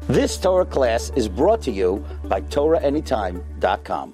This Torah class is brought to you by TorahAnytime.com.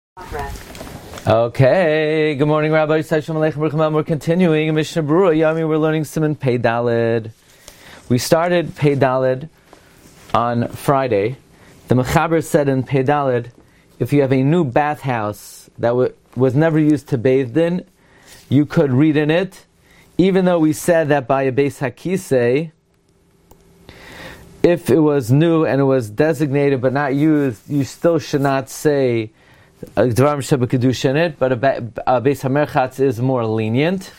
Okay, good morning, Rabbi. We're continuing Mishnah Berurah Yami. We're learning Siman Pei Daled. We started Pei Daled on Friday. The Mechaber said in Pei Daled, if you have a new bathhouse that was never used to bathe in, you could read in it, even though we said that by a Beis Hakisei, if it was new and it was designated but not used, you still should not say Dvarim Shebekadusha in it, but a Beis HaMerchatz is more lenient.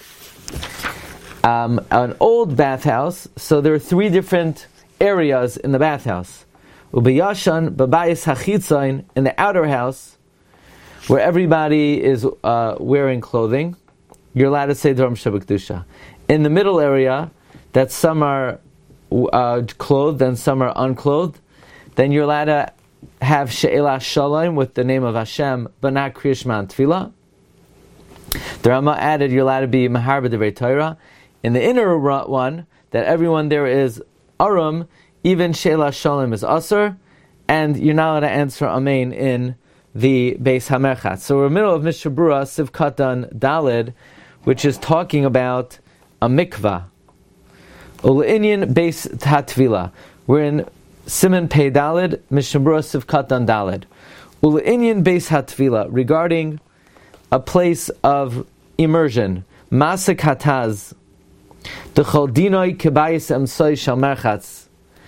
An old bathhouse, so there are three different areas in the bathhouse. Ubeyashan, Babayis Hachitzain, in the outer house, where everybody is wearing clothing, you're allowed to say Dvarim Shebekadusha. In the middle area, that some are clothed and some are unclothed, then you're allowed to have She'elah Shalom with the name of Hashem, but not Kriya Shema and Tefillah. The Rama added you're allowed to be Mahar B'Divrei Torah. In the inner one, that everyone there is Arum, even She'elah Shalom is Asr, and you're not allowed to answer Amen in the Beis HaMerchatz. So we're in the middle of Mishnah Berurah, Siv Katan Daled, which is talking about a mikvah. Ule'inyan Beis Hatvila. We're in Siman Pei Daled, Mishnah Berurah Siv Katan Daled. Ule'inyan Beis Hatvila, regarding a place of immersion. Masek Hataz. The Chaldinoi Kebayis Emsoi Shal Merchatz.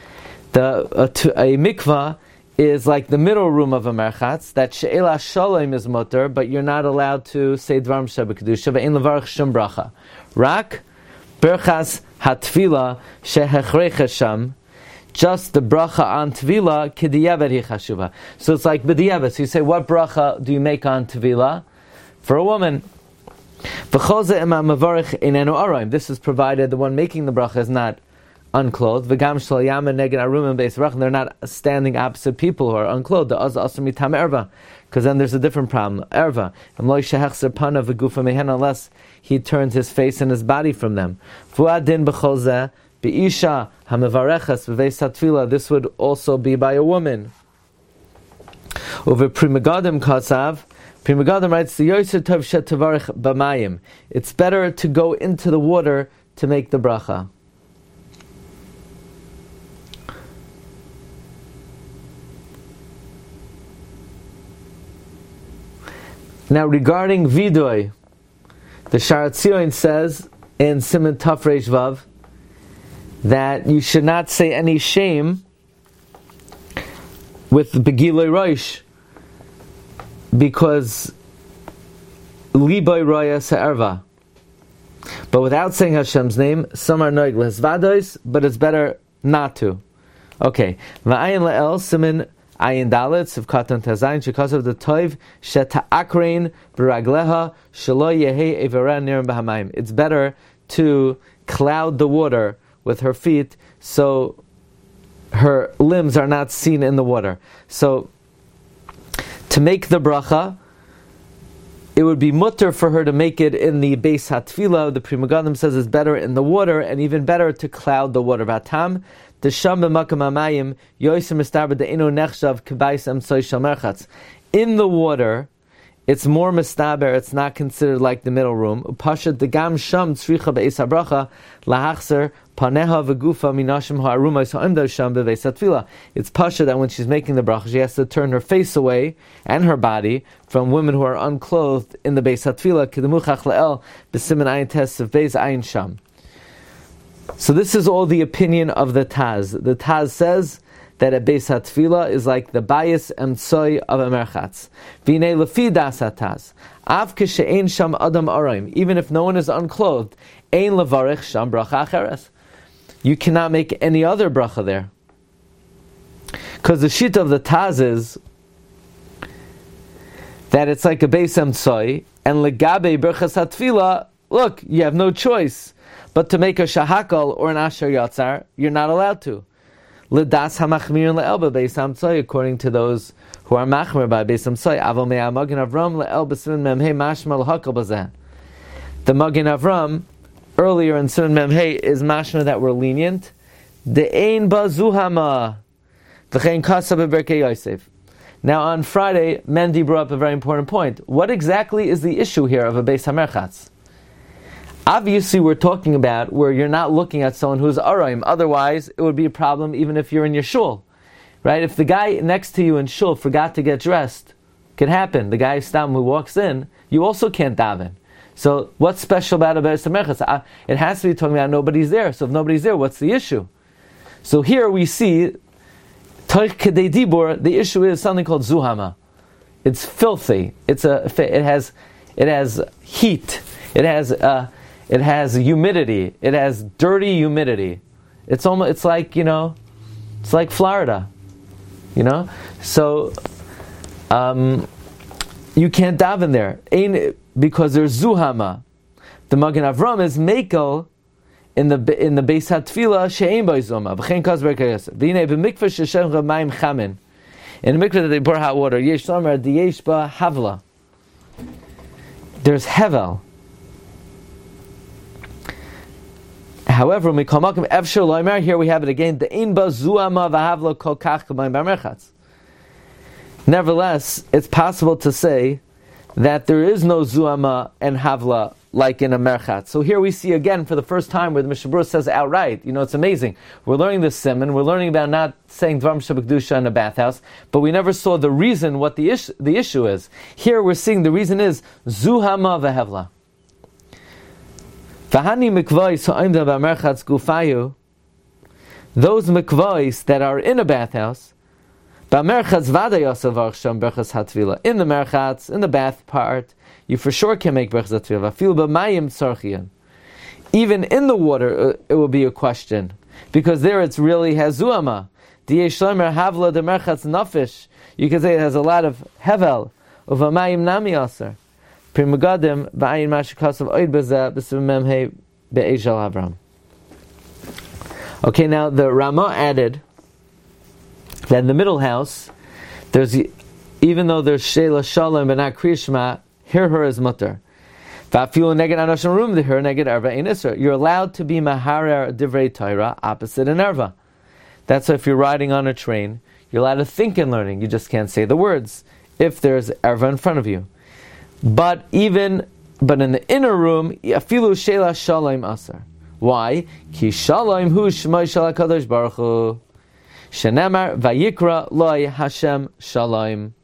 A mikvah is like the middle room of a merchatz, that She'elah Shalom is mutter, but you're not allowed to say Dvarim Shebekadusha, ve'ein levarach shum bracha. Rak Berchas Hatfila Shehechrecha Sham, just the bracha on Tvila, K'diyavet hi chashuva. So it's like B'diyavet. So you say, what bracha do you make on Tvila? For a woman. V'choze ema mavarich inenu araim. This is provided the one making the bracha is not unclothed. V'gam shal yama neged arumim beis rach. They're not standing opposite people who are unclothed. The az asr mitam erva. Because then there's a different problem. Erva. Unless he turns his face and his body from them. V'adin b'choze Be'isha ha'mevareches b'veis hatfila. This would also be by a woman. Over Pri Megadim Katsav, Pri Megadim writes, the Yoser Tov Shetavarech B'mayim. It's better to go into the water to make the bracha. Now regarding Vidoy, the Sharat Tzion says in Siman Taf Reish Vav that you should not say any shame with Begiloi Roish, because Liboy Roya Se'erva. But without saying Hashem's name, some are noig lesvados, but it's better not to. Okay. Va'ayin le'el simin ayin dalet sivkatan tazayin shekasav the toiv sheta'akrein b'ragleha shelo yehei evera nirim b'hamayim. It's better to cloud the water with her feet, so her limbs are not seen in the water. So, to make the bracha, it would be mutter for her to make it in the Beis HaTfila. The Pri Megadim says it's better in the water, and even better to cloud the water. Vatam, the sham b'makam hamayim, yoisim mistaber de'enu nechshav k'bayis emsoi shel merchatz. In the water, it's more mistaber, it's not considered like the middle room. Upashat degam sham tzricha be'es habracha lahachser paneha v'gufa minashim ha'arumos ha'imdav sham be'es hatfila. It's pasha that when she's making the bracha, she has to turn her face away and her body from women who are unclothed in the beis hatfila. Kedemuchach le'el b'simen ayin tes of beis ayin sham. So this is all the opinion of the Taz. The Taz says that a Beis HaTfila is like the bayis emtsoi of a merchatz. V'nei lefi das hataz. Av k'she'ein sham adam araim. Even if no one is unclothed, ein levarich sham bracha acheres. You cannot make any other bracha there. Because the shita of the Taz is that it's like a Beis emtsoi, and legabe berchas hatfila, look, you have no choice but to make a shahakal or an asher yatzar, you're not allowed to. L'das hamachmir le'elba beis hamtzoi, according to those who are machmir by beis hamtzoi. Aval me'ah Magen Avram le'elba siman memhei mashma l'hakal bazeh. The Magen Avram earlier in Siman Memhei is mashma that we're lenient. De'ein bazuhama. V'chein kasa beberkei Yosef. Now on Friday, Mendy brought up a very important point. What exactly is the issue here of a Beis HaMerchatz? Obviously we're talking about where you're not looking at someone who's Araim. Otherwise, it would be a problem even if you're in your shul. Right? If the guy next to you in shul forgot to get dressed, could happen. The guy who walks in, you also can't daven. So what's special about a Beis HaMerchatz? It has to be talking about nobody's there. So if nobody's there, what's the issue? So here we see Toich Kedei Dibur, the issue is something called Zuhama. It's filthy. It has heat. It has humidity. It has dirty humidity. It's like, it's like Florida. So you can't daven there. Because there's Zuhama. The Magen Avram is Mekel in the Beis HaTfilah she'ein bo zuma. V'chein kaz berkei Yosef. V'hinei b'mikvah sheshem mayim chamin. In the mikvah that they pour hot water, yesh lamer diyesh ba havla. There's hevel. However, mikol makom efshar loimer, here we have it again. The ein ba zuama v'havla kol kach k'mayim b'merchatz. Nevertheless, it's possible to say that there is no zuama and havla like in a merchatz. So here we see again for the first time where the Mishnah Berurah says outright, it's amazing. We're learning this simon, we're learning about not saying dvarim shebekdusha in a bathhouse, but we never saw the reason what the issue is. Here we're seeing the reason is zuhama v'hevla. V'hani mikvais ha'imda b'merchatz gufayu, those mikvais that are in a bathhouse, b'merchatz vada yosel varchsham berchas hatvila, in the merchatz, in the bath part, you for sure can make berchas hatvila. V'afil b'mayim tzarchian. Even in the water, it will be a question, because there it's really has zuama. Diyesh shlomer havla de merchatz nafish. You can say it has a lot of hevel. Uvamayim nami aser. Primagadim ba'ayin mashikasav oid bezeh b'sivimem he be'eshal Avram. Okay, now the Ramah added that in the middle house, even though there's Sheila Shalom but not Kriya Shema, her is mutter. You're allowed to be Maharer Divrei Torah, opposite in Erva. That's why if you're riding on a train, you're allowed to think in learning. You just can't say the words if there's Erva in front of you. But in the inner room, Afilu Sheila Shalom Aser. Why? Ki Shalom hu Shemai Shal HaKadosh Baruch Hu. Shenemar Vayikra Loi Hashem Shalom.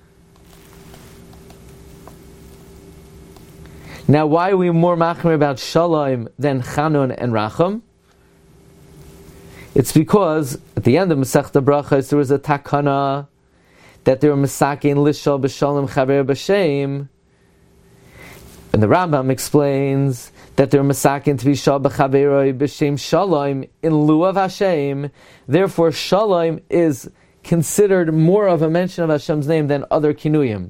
Now, why are we more machmir about Shalom than Chanun and Racham? It's because at the end of Masechta Brachos there was a takana that they were Masakin Lishal B'Shalom Chaver B'Shem, and the Rambam explains that they're Masakin to be Shal B'Chaveroi B'Shem Shalom in lieu of Hashem. Therefore, Shalom is considered more of a mention of Hashem's name than other kinuyim.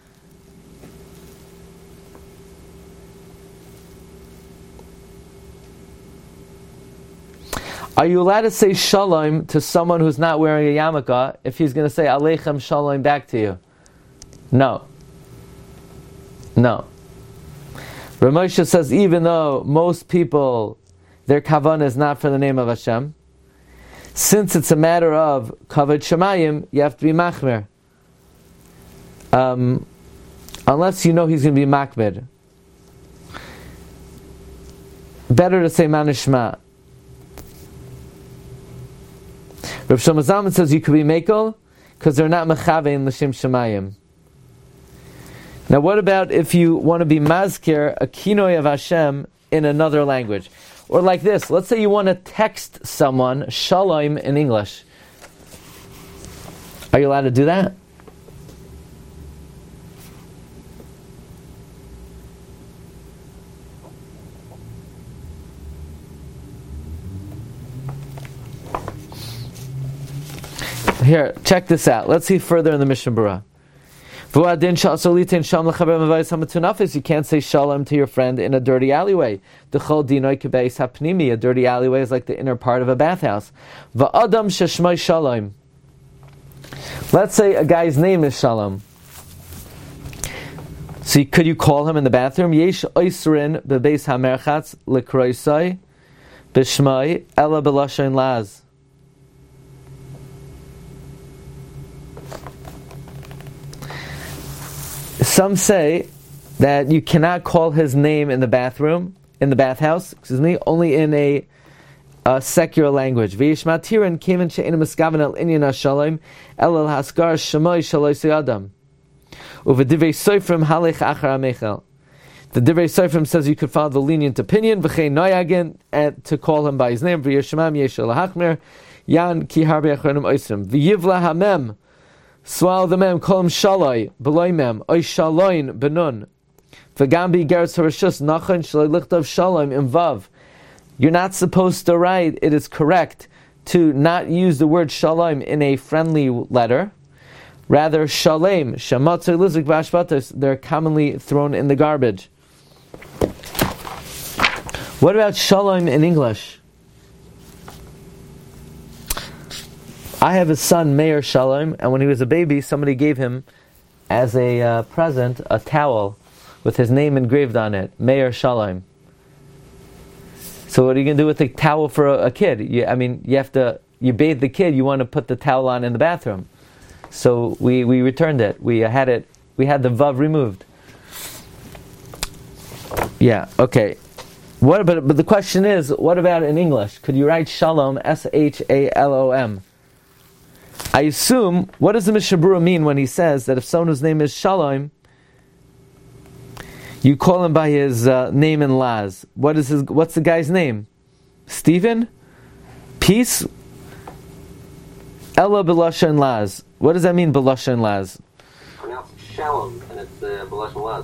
Are you allowed to say Shalom to someone who's not wearing a yarmulke if he's going to say Aleichem Shalom back to you? No. Ramosha says even though most people, their kavanah is not for the name of Hashem, since it's a matter of kavod shemayim, you have to be machmer. Unless you know he's going to be makmed. Better to say manishma. Rav Shlomo Zalman says you could be mekel because they're not mechavein l'shem shemayim. Now, what about if you want to be mazkir, a kinoy of Hashem in another language? Or like this, let's say you want to text someone shalom in English. Are you allowed to do that? Here, check this out. Let's see further in the Mishnah Berurah. You can't say shalom to your friend in a dirty alleyway. A dirty alleyway is like the inner part of a bathhouse. Let's say a guy's name is Shalom. So could you call him in the bathroom? Yesh oisrin bebeis hamerchatz lekroisai b'shmai ela b'lashain laz. Some say that you cannot call his name in the bathhouse, only in a secular language. V'yishmatirin kemen she'ena miskaven el inyan hashalom el haskar shemoi shaloi seyadam. Uvedivrei soifrim halech achar amechel. The Divrei Sofrim says you could follow the lenient opinion, v'chei noyagin, and to call him by his name, v'yishmam yeshel hachmer, yan ki harbe achronim oisrim, v'yivla hamem, swallow the mem, call him shaloi, beloy mem, oy shaloin benun, v'gambi geretz harashus, nachon shaloi lichtav shalom im vav. You're not supposed to write, it is correct to not use the word shalom in a friendly letter. Rather, shalem, shamatzah lizik b'ashbatos, they're commonly thrown in the garbage. What about shalom in English? I have a son, Meir Shalom, and when he was a baby, somebody gave him, as a present, a towel with his name engraved on it, Meir Shalom. So what are you going to do with a towel for a kid? You bathe the kid, you want to put the towel on in the bathroom. So we returned it. We had the vav removed. Yeah, okay. But the question is, what about in English? Could you write shalom, S-H-A-L-O-M? I assume, what does the Mishnah Berurah mean when he says that if someone's name is Shalom, you call him by his name in Laz? What's the guy's name? Stephen? Peace? Ella B'Lashon Laz. What does that mean, B'Lashon Laz? Pronounced Shalom, and it's B'Lashon Laz.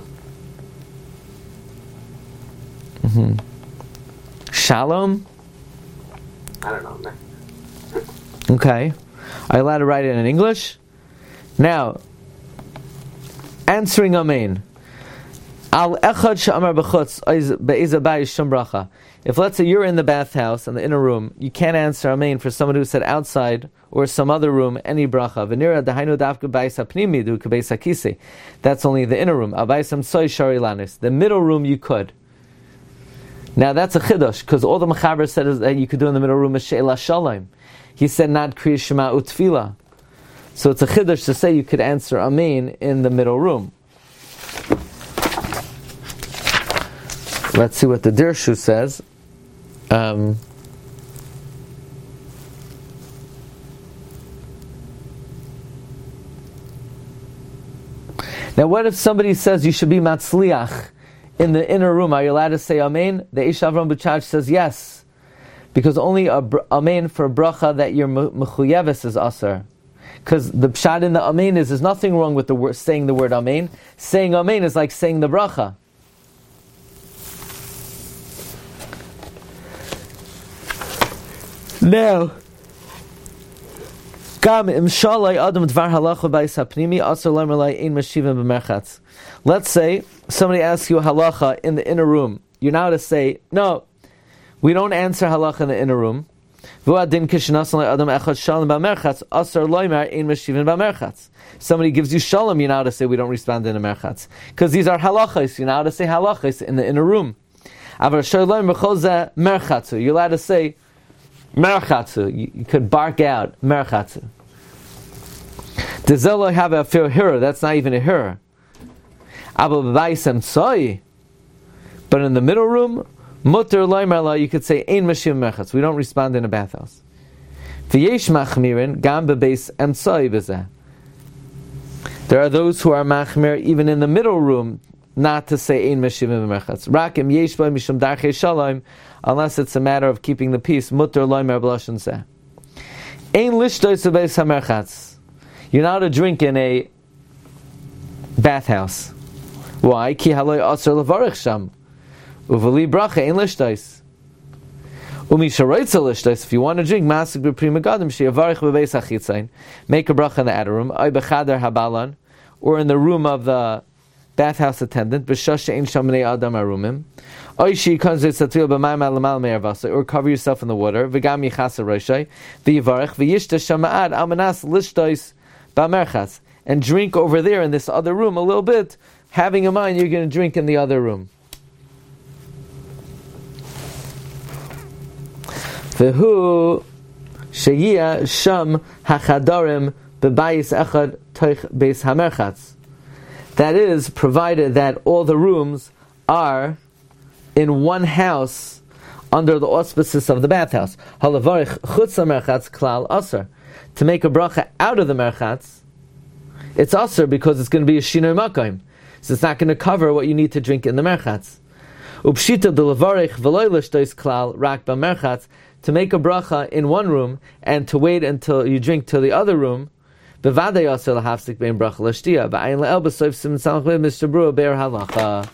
Mm-hmm. Shalom? I don't know. Okay. Are you allowed to write it in English? Now, answering Amen. Al echad she'amar b'chutz be'eza bayis shum bracha. If let's say you're in the bathhouse, in the inner room, you can't answer Amen for someone who said outside or some other room any bracha. V'nira dahainu davka bayis hapnimi du k'beis hakisi. That's only the inner room. Abayis hamsoy shari lanis. The middle room you could. Now that's a chiddush, because all the Mechaber said is that you could do in the middle room is she'ela shalom. He said not kriya shema utfila. So it's a chiddush to say you could answer Amen in the middle room. Let's see what the Dirshu says. Now what if somebody says you should be matzliach in the inner room? Are you allowed to say Amen? The Eish Avram Buchach says yes, because only Amen for a bracha that your mechuyeves is aser. Because the pshat in the Amen is there's nothing wrong with saying the word Amen. Saying Amen is like saying the bracha. Now, let's say somebody asks you a halacha in the inner room. You're now to say, no, we don't answer halacha in the inner room. Somebody gives you shalom, you're now to say we don't respond in the merchatz. Because these are halachas, you're now to say halachas in the inner room. You're allowed to say merchatzu. You could bark out merchatzu. Does Zelo have a fair hira? That's not even a hira. But in the middle room, mutter loimerla, you could say ein mashim merchatz. We don't respond in a bathhouse. V'yesh machmirin gam bebeis emtzoi b'zeh. There are those who are machmir even in the middle room not to say ein mashim merchatz. Rakim yesh ba mishum darchei shalom. Unless it's a matter of keeping the peace, mutter loimer b'lashon zeh. Ein lishtos bebeis hamerchatz. You're not to drink in a bathhouse. Why? Ki haloi aser levarich sham. Uvali bracha ein lishtos. Umi sharoitza lishtos. If you want to drink, masik b'prima gadim sheyavarich bebeis hachitzain. Make a bracha in the outer room. Ay bechader habalan, or in the room of the bathhouse attendant. B'shash she'ein sham bnei adam arumim. Or cover yourself in the water. And drink over there in this other room a little bit, having in mind you're going to drink in the other room. bebayis echad toich beis hamerchatz. That is, provided that all the rooms are in one house under the auspices of the bathhouse. Halavarich chutz hamerchatz klal aser. To make a bracha out of the merchatz, it's aser because it's going to be a shinoi makayim. So it's not going to cover what you need to drink in the merchatz. Upshita de levarich v'loy l'shtois klal rak b'merchatz. To make a bracha in one room and to wait until you drink to the other room. Bevadei aser lahafsik bein bracha l'shtia. Ba'ayin le'el b'soif siman samach bein Mr. Brewer be'er halacha.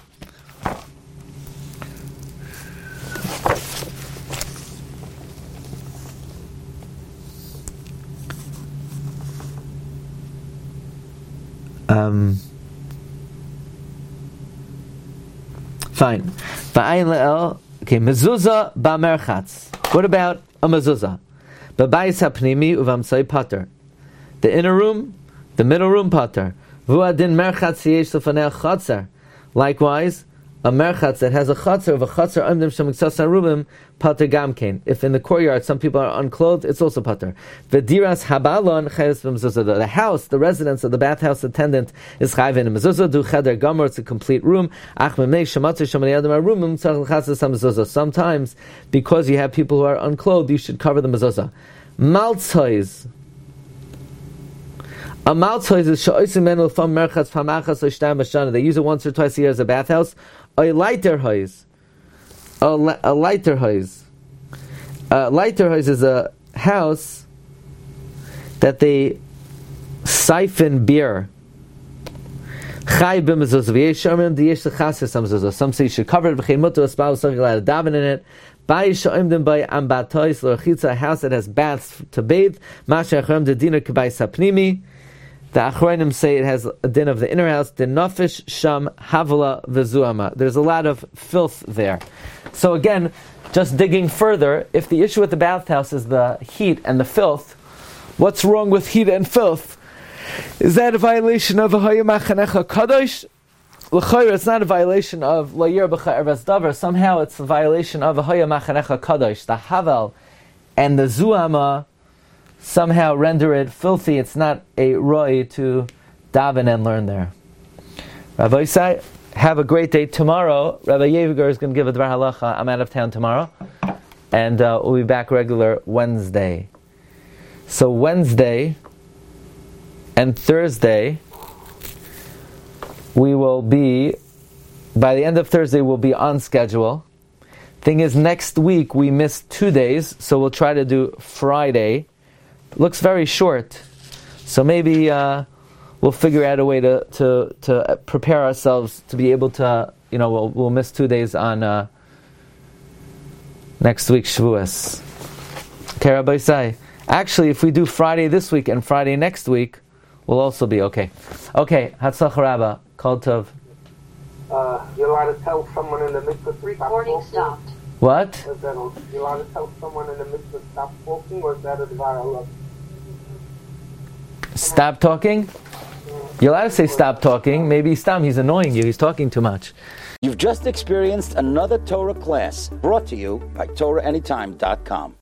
Fine. Ba'ayin le'el. Okay, mezuzah ba'merchatz. What about a mezuzah? B'bayis hapnimi uvamsai pater. The inner room, the middle room pater. Vu'adin merchatz yesh lefanei chatzer. Likewise, a merchatz that has a chatzer of a chatzer amdim shemiksas arubim pater gamkein. If in the courtyard some people are unclothed, it's also pater. V'diras habalon cheres v'mezuzah. The house, the residence of the bathhouse attendant is chayv in a mezuzah. Du cheder gomer, it's a complete room. Ach memnei shematzei shemani adam arumim tzarich l'chatzes ha-mezuzah. Sometimes, because you have people who are unclothed, you should cover the mezuzah. Maltzois. A maltzois is sha'osim menu l'fam merchatz famachas o'shtam b'shana. They use it once or twice a year as a bathhouse. A lighter hoise. A lighter hoise. A lighter hoise is a house that they siphon beer. Chai b'mezuzah. V'yesh shamim d'yesh l'chasis ha-mezuzah. Some say you should cover it. V'chei mutu aspav s'ach allowed to daven in it. By sha'imdim by ambatois l'chitza, a house that has baths to bathe. Masha achram d'dina k'bay sapnimi. The Achronim say it has a din of the inner house. The nafish sham havala v'zuama. There's a lot of filth there. So again, just digging further, if the issue with the bathhouse is the heat and the filth, what's wrong with heat and filth? Is that a violation of Ahaya Machanecha Kadosh? L'chayr, it's not a violation of Layir B'cha Ervas Davar. Somehow it's a violation of Ahaya Machanecha Kadosh. The Havel and the Zuama somehow render it filthy. It's not a roy to daven and learn there. Rabbi Yisai, have a great day. Tomorrow, Rabbi Yeviger is going to give a Dvar Halacha. I'm out of town tomorrow. And we'll be back regular Wednesday. So Wednesday and Thursday, we will be, by the end of Thursday, we'll be on schedule. Thing is, next week we missed 2 days, so we'll try to do Friday. Looks very short, so maybe we'll figure out a way to prepare ourselves to be able to, we'll miss 2 days on next week's Shavuos. Okay, Rabbi Yisai. Actually, if we do Friday this week and Friday next week, we'll also be okay. Okay, Hatzlach Rabba, Kol Tov. You're allowed to tell someone in the midst of Recording stopped. What? You're allowed to tell someone in the midst of stop talking, or is that a Dvar? Stop talking? You're allowed to say stop talking. Maybe he's annoying you. He's talking too much. You've just experienced another Torah class brought to you by TorahAnytime.com.